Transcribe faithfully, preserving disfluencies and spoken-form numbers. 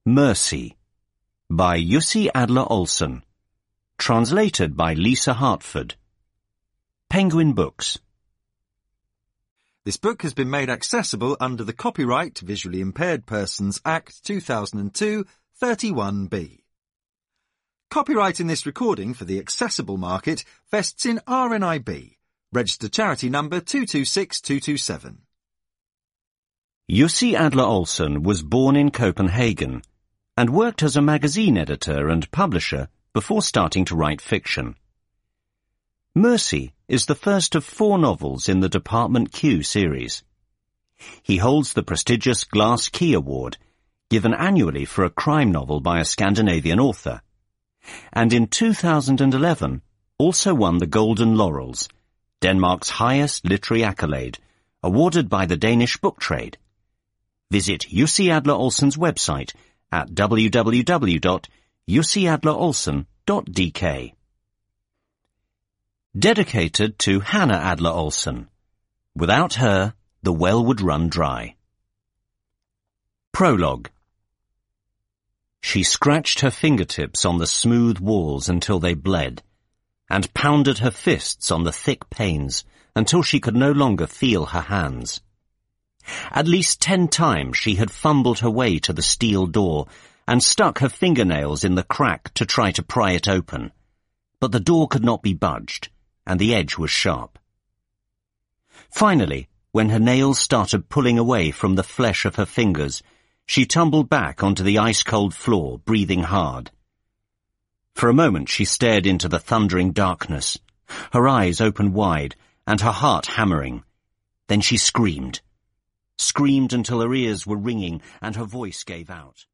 Mercy by Jussi Adler-Olsen. Translated by Lisa Hartford. Penguin Books. This book has been made accessible under the Copyright to Visually Impaired Persons Act two thousand two, thirty-one B. Copyright in this recording for the accessible market vests in R N I B, registered charity number two two six two two seven. Jussi Adler-Olsen was born in Copenhagen and worked as a magazine editor and publisher before starting to write fiction. Mercy is the first of four novels in the Department Q series. He holds the prestigious Glass Key Award, given annually for a crime novel by a Scandinavian author, and in two thousand eleven also won the Golden Laurels, Denmark's highest literary accolade, awarded by the Danish book trade. Visit Jussi Adler-Olsen's website at w w w dot jussi adler olsen dot d k. Dedicated to Hannah Adler-Olsen. Without her, the well would run dry. Prologue. She scratched her fingertips on the smooth walls until they bled, and pounded her fists on the thick panes until she could no longer feel her hands. At least ten times she had fumbled her way to the steel door and stuck her fingernails in the crack to try to pry it open, but the door could not be budged, and the edge was sharp. Finally, when her nails started pulling away from the flesh of her fingers, she tumbled back onto the ice-cold floor, breathing hard. For a moment she stared into the thundering darkness, her eyes open wide and her heart hammering. Then she screamed. Screamed until her ears were ringing and her voice gave out.